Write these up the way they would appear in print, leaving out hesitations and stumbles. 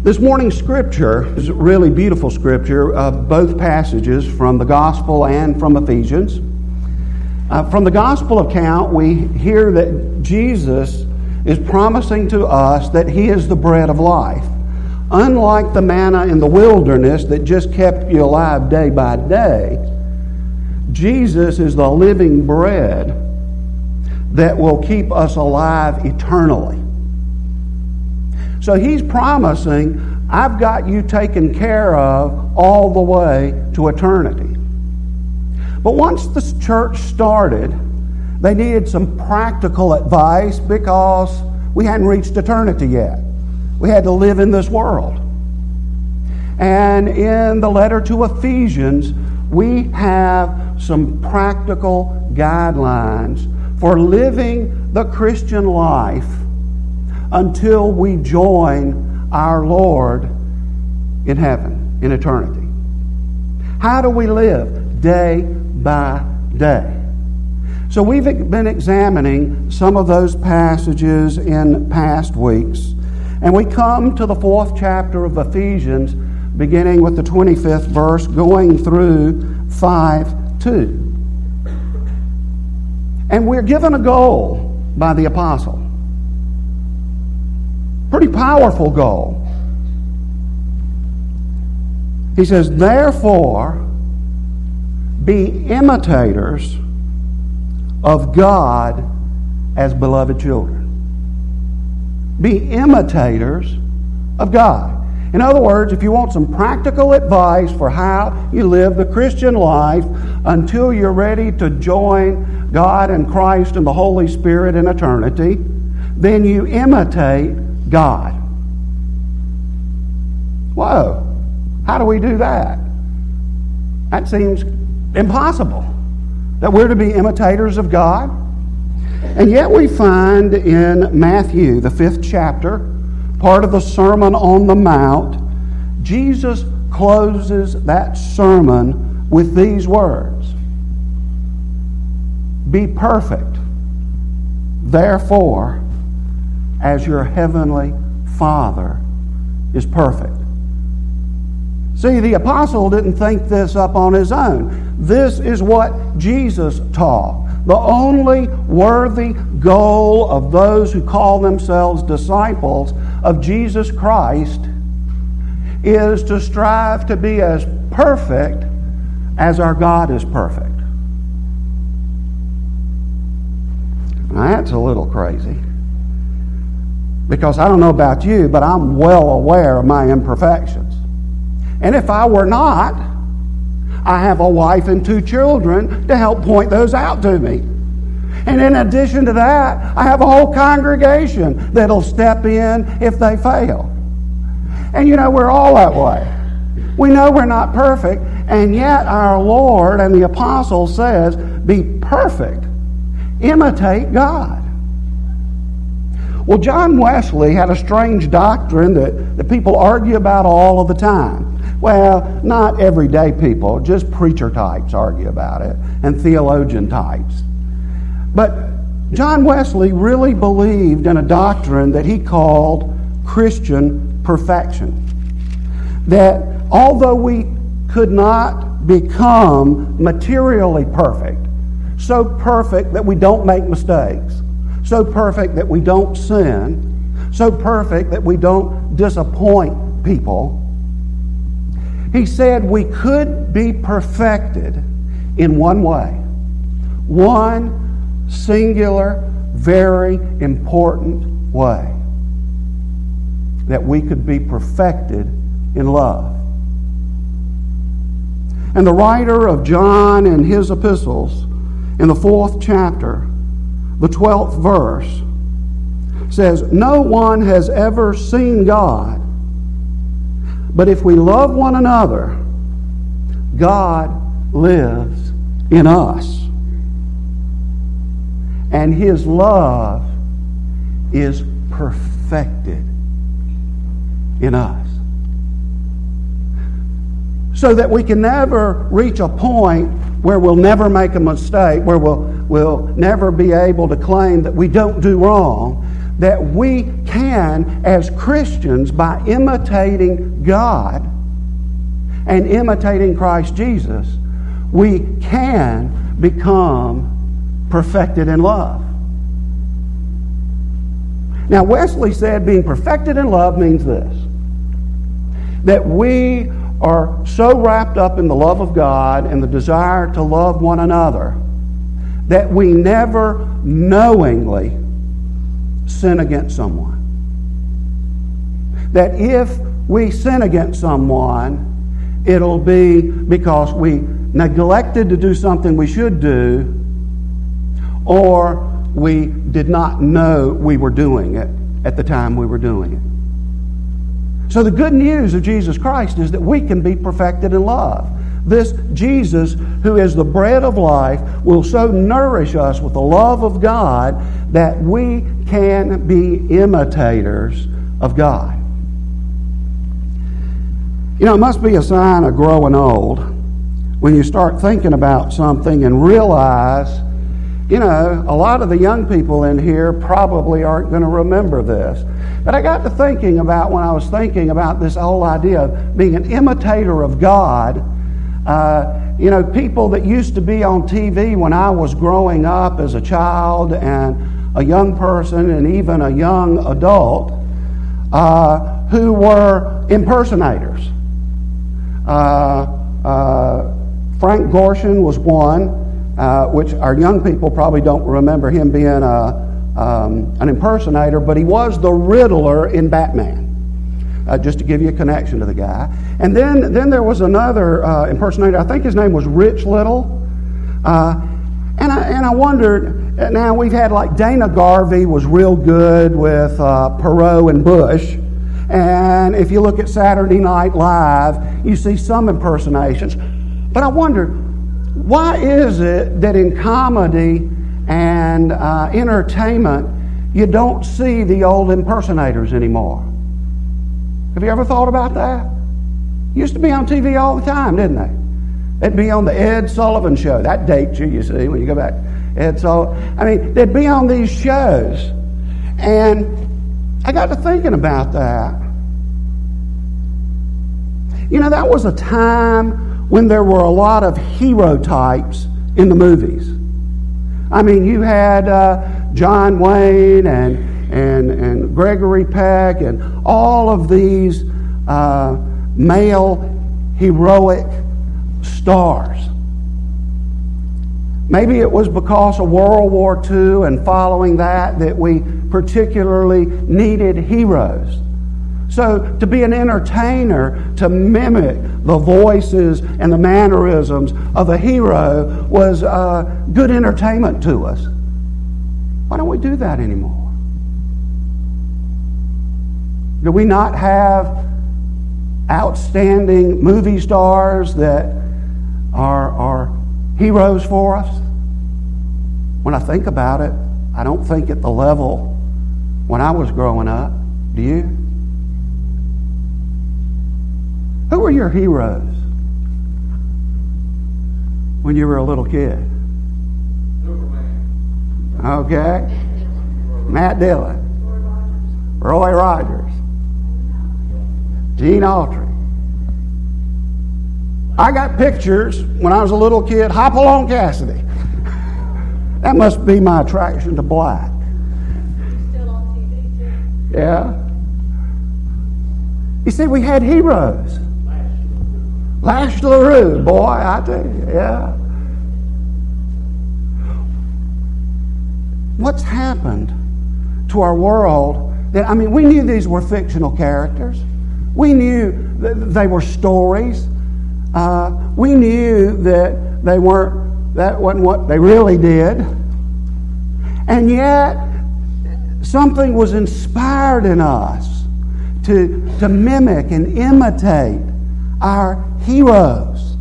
This morning's scripture is a really beautiful scripture, both passages from the Gospel and from Ephesians. From the Gospel account, we hear that Jesus is promising to us that He is the bread of life. Unlike the manna in the wilderness that just kept you alive day by day, Jesus is the living bread that will keep us alive eternally. So He's promising, I've got you taken care of all the way to eternity. But once the church started, they needed some practical advice because we hadn't reached eternity yet. We had to live in this world. And in the letter to Ephesians, we have some practical guidelines for living the Christian life until we join our Lord in heaven, in eternity. How do we live day by day? So we've been examining some of those passages in past weeks, and we come to the 4th chapter of Ephesians, beginning with the 25th verse, going through 5:2. And we're given a goal by the apostle. Pretty powerful goal. He says, therefore, be imitators of God as beloved children. Be imitators of God. In other words, if you want some practical advice for how you live the Christian life until you're ready to join God and Christ and the Holy Spirit in eternity, then you imitate God. Whoa! How do we do that? That seems impossible, that we're to be imitators of God. And yet we find in Matthew, the 5th chapter, part of the Sermon on the Mount, Jesus closes that sermon with these words: be perfect, therefore, as your heavenly Father is perfect. See, the apostle didn't think this up on his own. This is what Jesus taught. The only worthy goal of those who call themselves disciples of Jesus Christ is to strive to be as perfect as our God is perfect. Now, that's a little crazy, because I don't know about you, but I'm well aware of my imperfections. And if I were not, I have a wife and 2 children to help point those out to me. And in addition to that, I have a whole congregation that'll step in if they fail. And you know, we're all that way. We know we're not perfect, and yet our Lord and the apostle says, be perfect. Imitate God. Well, John Wesley had a strange doctrine that people argue about all of the time. Well, not everyday people, just preacher types argue about it, and theologian types. But John Wesley really believed in a doctrine that he called Christian perfection. That although we could not become materially perfect, so perfect that we don't make mistakes, so perfect that we don't sin, so perfect that we don't disappoint people, he said we could be perfected in one way. One singular, very important way. That we could be perfected in love. And the writer of John and his epistles, in the 4th chapter, the 12th verse, says, no one has ever seen God, but if we love one another, God lives in us. And His love is perfected in us. So that we can never reach a point where we'll never make a mistake, where we'll never be able to claim that we don't do wrong, that we can, as Christians, by imitating God and imitating Christ Jesus, we can become perfected in love. Now, Wesley said being perfected in love means this: that we are so wrapped up in the love of God and the desire to love one another that we never knowingly sin against someone. That if we sin against someone, it'll be because we neglected to do something we should do, or we did not know we were doing it at the time we were doing it. So the good news of Jesus Christ is that we can be perfected in love. This Jesus, who is the bread of life, will so nourish us with the love of God that we can be imitators of God. You know, it must be a sign of growing old when you start thinking about something and realize, you know, a lot of the young people in here probably aren't going to remember this. But I got to thinking about, when I was thinking about this whole idea of being an imitator of God, you know, people that used to be on TV when I was growing up as a child and a young person and even a young adult, who were impersonators. Frank Gorshin was one, which our young people probably don't remember him being an impersonator, but he was the Riddler in Batman. Just to give you a connection to the guy. And then there was another impersonator. I think his name was Rich Little. And I wondered, now we've had like Dana Garvey was real good with Perot and Bush. And if you look at Saturday Night Live, you see some impersonations. But I wondered, why is it that in comedy and entertainment you don't see the old impersonators anymore? Have you ever thought about that? Used to be on TV all the time, didn't they? They'd be on the Ed Sullivan Show. That dates you, you see, when you go back. Ed Sullivan. I mean, they'd be on these shows. And I got to thinking about that. You know, that was a time when there were a lot of hero types in the movies. I mean, you had John Wayne and Gregory Peck and all of these male heroic stars. Maybe it was because of World War II and following that we particularly needed heroes. So to be an entertainer, to mimic the voices and the mannerisms of a hero was good entertainment to us. Why don't we do that anymore? Do we not have outstanding movie stars that are heroes for us? When I think about it, I don't think at the level when I was growing up. Do you? Who were your heroes when you were a little kid? Superman. Okay. Matt Dillon. Roy Rogers. Gene Autry. I got pictures when I was a little kid. Hopalong Cassidy. That must be my attraction to black. Still on TV too. Yeah. You see, we had heroes. Lash LaRue, boy, I tell you, yeah. What's happened to our world? That, I mean, we knew these were fictional characters. We knew that they were stories. We knew that that wasn't what they really did. And yet, something was inspired in us to mimic and imitate our heroes.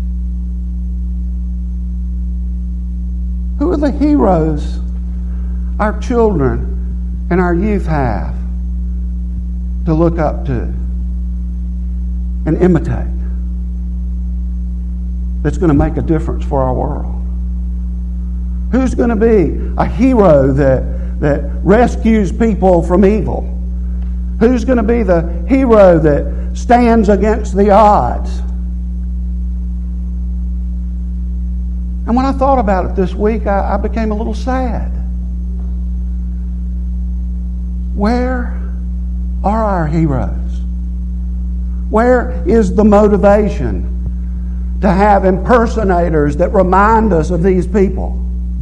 Who are the heroes our children and our youth have to look up to and imitate, that's going to make a difference for our world? Who's going to be a hero that rescues people from evil? Who's going to be the hero that stands against the odds? And when I thought about it this week, I became a little sad. Where are our heroes? Where is the motivation to have impersonators that remind us of these people?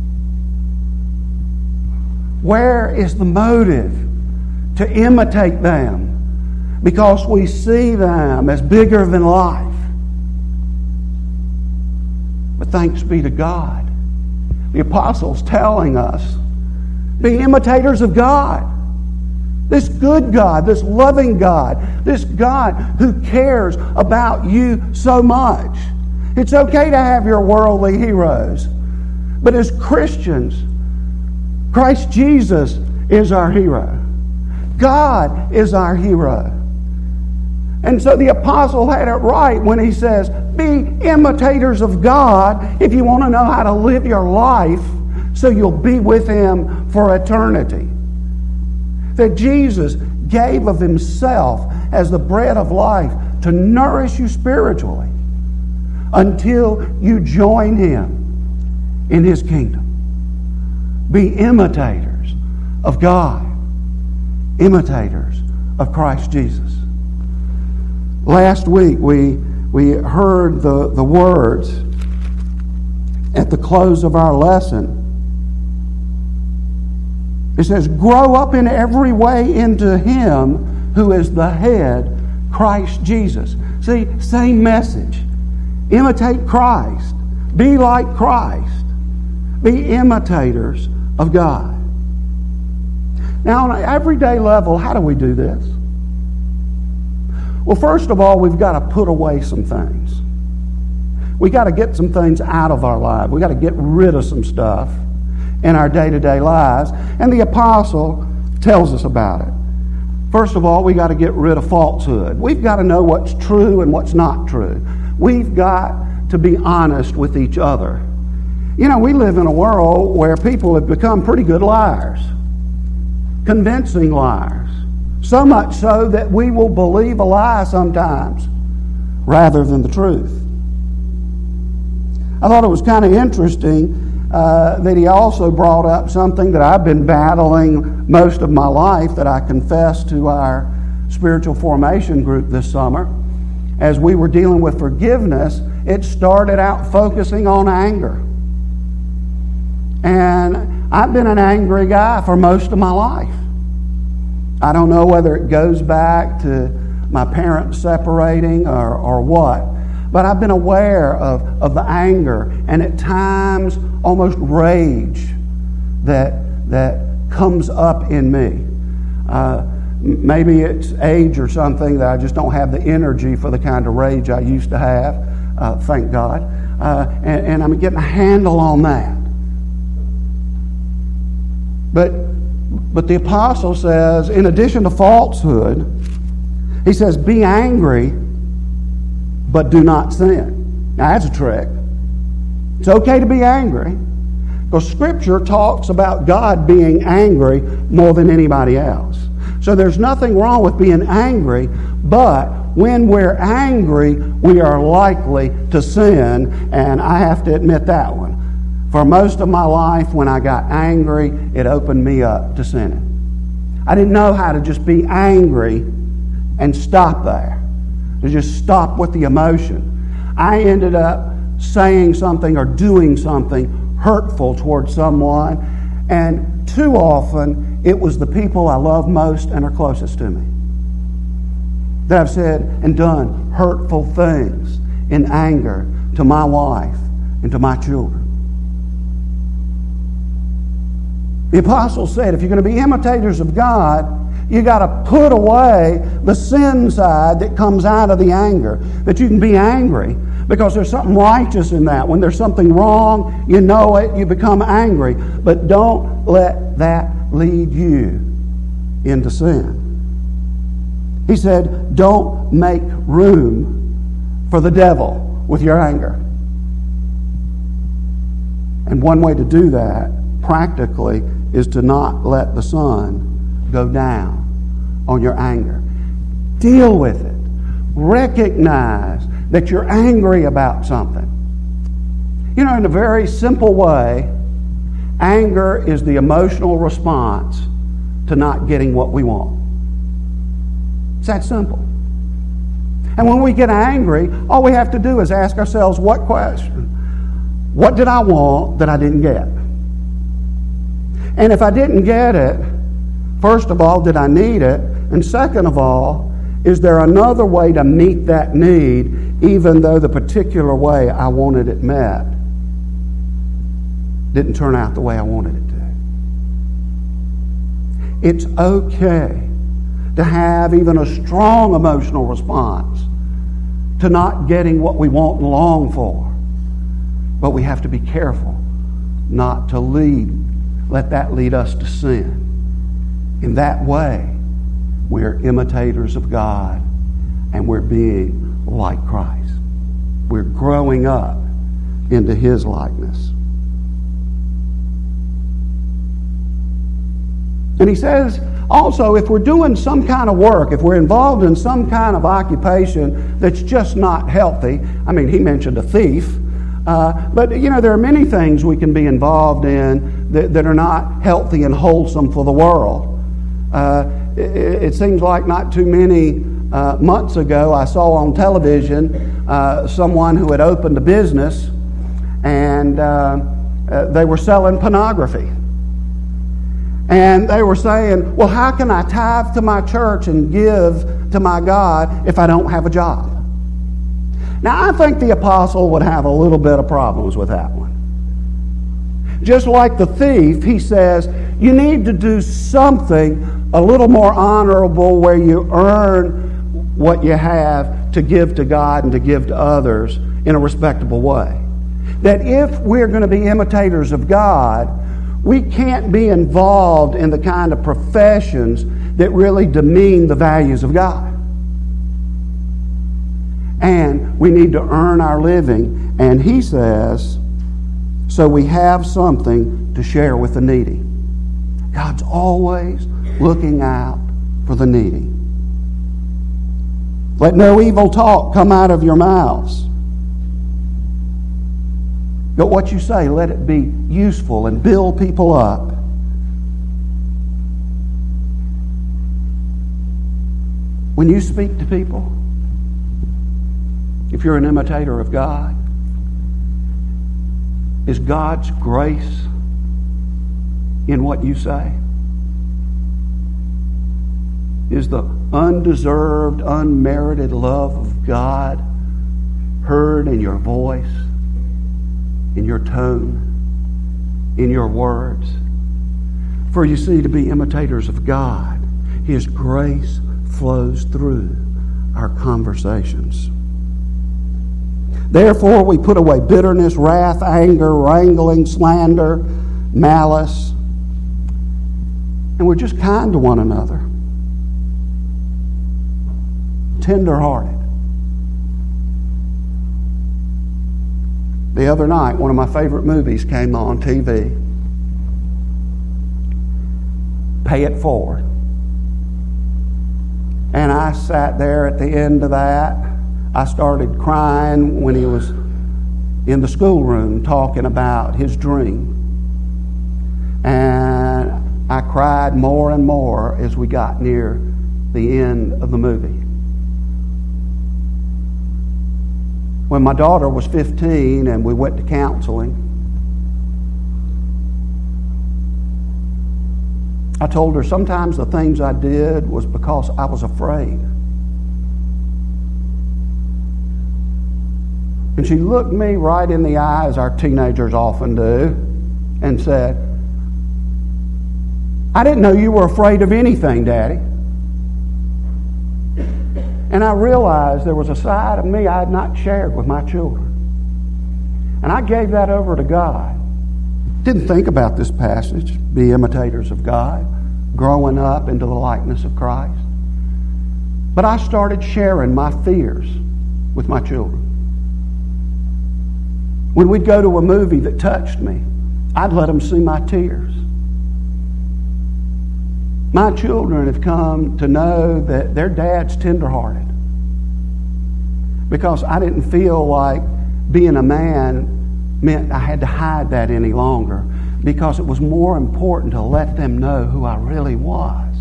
Where is the motive to imitate them because we see them as bigger than life? But thanks be to God, the apostles telling us, be imitators of God. This good God, this loving God, this God who cares about you so much. It's okay to have your worldly heroes, but as Christians, Christ Jesus is our hero. God is our hero. And so the apostle had it right when he says, be imitators of God if you want to know how to live your life so you'll be with Him for eternity. That Jesus gave of Himself as the bread of life to nourish you spiritually until you join Him in His kingdom. Be imitators of God, imitators of Christ Jesus. Last week we heard the words at the close of our lesson. It says, grow up in every way into Him who is the head, Christ Jesus. See, same message. Imitate Christ. Be like Christ. Be imitators of God. Now, on an everyday level, how do we do this? Well, first of all, we've got to put away some things. We've got to get some things out of our life. We've got to get rid of some stuff in our day-to-day lives. And the apostle tells us about it. First of all, we got to get rid of falsehood. We've got to know what's true and what's not true. We've got to be honest with each other. You know, we live in a world where people have become pretty good liars. Convincing liars. So much so that we will believe a lie sometimes rather than the truth. I thought it was kind of interesting that he also brought up something that I've been battling most of my life that I confessed to our spiritual formation group this summer. As we were dealing with forgiveness, it started out focusing on anger. And I've been an angry guy for most of my life. I don't know whether it goes back to my parents separating or what, but I've been aware of the anger and at times almost rage that comes up in me. Maybe it's age or something that I just don't have the energy for the kind of rage I used to have, thank God. And I'm getting a handle on that. But the apostle says, in addition to falsehood, he says, be angry, but do not sin. Now that's a trick. It's okay to be angry, because Scripture talks about God being angry more than anybody else. So there's nothing wrong with being angry, but when we're angry, we are likely to sin, and I have to admit that one. For most of my life, when I got angry, it opened me up to sinning. I didn't know how to just be angry and stop there, to just stop with the emotion. I ended up saying something or doing something hurtful towards someone, and too often it was the people I love most and are closest to me that I've said and done hurtful things in anger to my wife and to my children. The apostle said, if you're going to be imitators of God, you got to put away the sin side that comes out of the anger. That you can be angry because there's something righteous in that. When there's something wrong, you know it, you become angry. But don't let that lead you into sin. He said, don't make room for the devil with your anger. And one way to do that, practically, is to not let the sun go down on your anger. Deal with it. Recognize that you're angry about something. You know, in a very simple way, anger is the emotional response to not getting what we want. It's that simple. And when we get angry, all we have to do is ask ourselves what question? What did I want that I didn't get? And if I didn't get it, first of all, did I need it? And second of all, is there another way to meet that need, even though the particular way I wanted it met didn't turn out the way I wanted it to? It's okay to have even a strong emotional response to not getting what we want and long for. But we have to be careful not to let that lead us to sin. In that way, we're imitators of God and we're being like Christ. We're growing up into His likeness. And he says, also, if we're doing some kind of work, if we're involved in some kind of occupation that's just not healthy, I mean, he mentioned a thief, but, you know, there are many things we can be involved in that are not healthy and wholesome for the world. It seems like not too many months ago, I saw on television someone who had opened a business and they were selling pornography. And they were saying, well, how can I tithe to my church and give to my God if I don't have a job? Now, I think the apostle would have a little bit of problems with that one. Just like the thief, he says, you need to do something a little more honorable where you earn what you have to give to God and to give to others in a respectable way. That if we're going to be imitators of God, we can't be involved in the kind of professions that really demean the values of God. And we need to earn our living. And he says, so we have something to share with the needy. God's always looking out for the needy. Let no evil talk come out of your mouths. But what you say, let it be useful and build people up. When you speak to people, if you're an imitator of God, is God's grace in what you say? Is the undeserved, unmerited love of God heard in your voice, in your tone, in your words? For you see, to be imitators of God, His grace flows through our conversations. Therefore, we put away bitterness, wrath, anger, wrangling, slander, malice, and we're just kind to one another, tender-hearted. The other night, one of my favorite movies came on TV. Pay It Forward. And I sat there at the end of that. I started crying when he was in the schoolroom talking about his dream. And I cried more and more as we got near the end of the movie. When my daughter was 15 and we went to counseling, I told her sometimes the things I did was because I was afraid. And she looked me right in the eye, as our teenagers often do, and said, I didn't know you were afraid of anything, Daddy. And I realized there was a side of me I had not shared with my children. And I gave that over to God. Didn't think about this passage, be imitators of God, growing up into the likeness of Christ. But I started sharing my fears with my children. When we'd go to a movie that touched me, I'd let them see my tears. My children have come to know that their dad's tenderhearted. Because I didn't feel like being a man meant I had to hide that any longer. Because it was more important to let them know who I really was.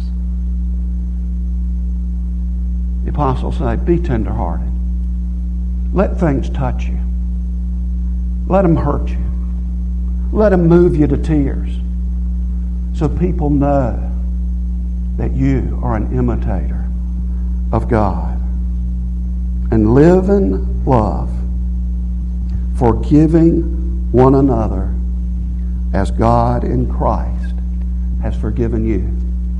The apostles say, be tenderhearted. Let things touch you. Let them hurt you. Let them move you to tears. So people know that you are an imitator of God. And live in love, forgiving one another as God in Christ has forgiven you.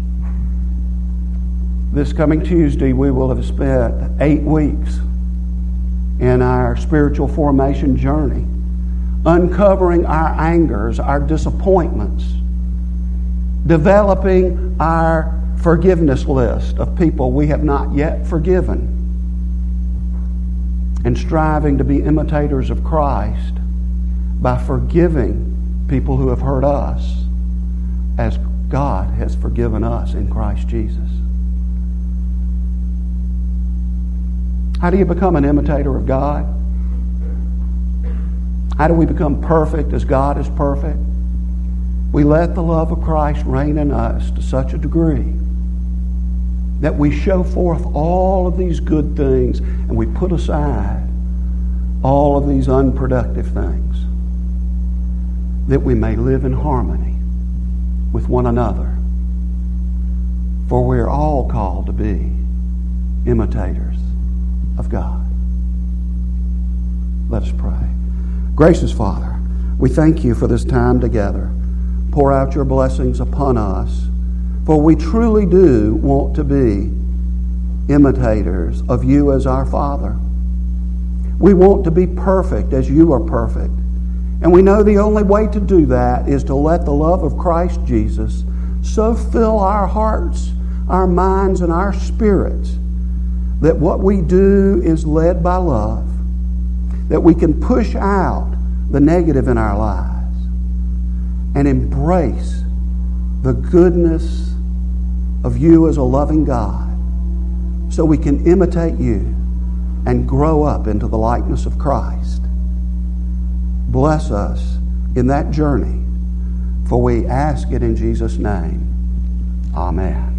This coming Tuesday, we will have spent 8 weeks in our spiritual formation journey, uncovering our angers, our disappointments, developing our forgiveness list of people we have not yet forgiven, and striving to be imitators of Christ by forgiving people who have hurt us as God has forgiven us in Christ Jesus. How do you become an imitator of God? How do we become perfect as God is perfect? We let the love of Christ reign in us to such a degree that we show forth all of these good things and we put aside all of these unproductive things, that we may live in harmony with one another. For we are all called to be imitators of God. Let us pray. Gracious Father, we thank you for this time together. Pour out your blessings upon us, for we truly do want to be imitators of you as our Father. We want to be perfect as you are perfect. And we know the only way to do that is to let the love of Christ Jesus so fill our hearts, our minds, and our spirits that what we do is led by love, that we can push out the negative in our lives and embrace the goodness of you as a loving God, so we can imitate you and grow up into the likeness of Christ. Bless us in that journey, for we ask it in Jesus' name. Amen.